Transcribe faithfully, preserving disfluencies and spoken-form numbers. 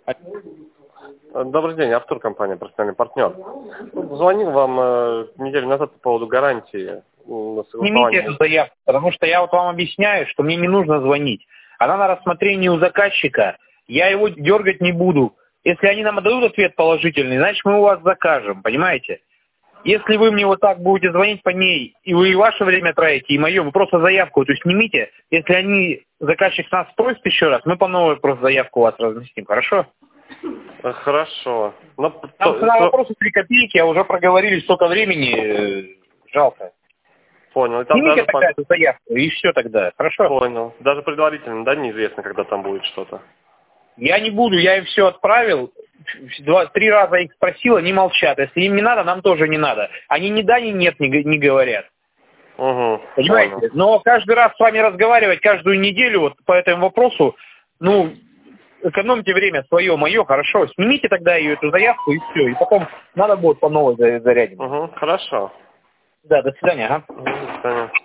Добрый день, Артур, компания «Профессиональный партнер». Звонил вам э, неделю назад по поводу гарантии на согласование. Снимите эту заявку, потому что я вот вам объясняю, что мне не нужно звонить. Она на рассмотрении у заказчика, я его дергать не буду. Если они нам дадут ответ положительный, значит мы у вас закажем, понимаете? Если вы мне вот так будете звонить по ней, и вы и ваше время тратите, и мое, вы просто заявку эту снимите. Если они, заказчик нас спросит еще раз, мы по новой просто заявку у вас разместим, хорошо? Хорошо. Но, Там то, на то... вопросы три копейки, а уже проговорили столько времени, жалко. Понял. И там Снимите даже такая по... заявку, и все тогда, хорошо? Понял. Даже предварительно, да, неизвестно, когда там будет что-то. Я не буду, я им все отправил, два, три раза их спросил, они молчат. Если им не надо, нам тоже не надо. Они ни да, ни нет не, не говорят. Угу, понимаете? понял. Но каждый раз с вами разговаривать, каждую неделю вот по этому вопросу, ну, экономьте время свое, мое, хорошо. Снимите тогда ее, эту заявку, и все. И потом надо будет по новой зарядить. Угу, хорошо. Да, до свидания. Ага. До свидания.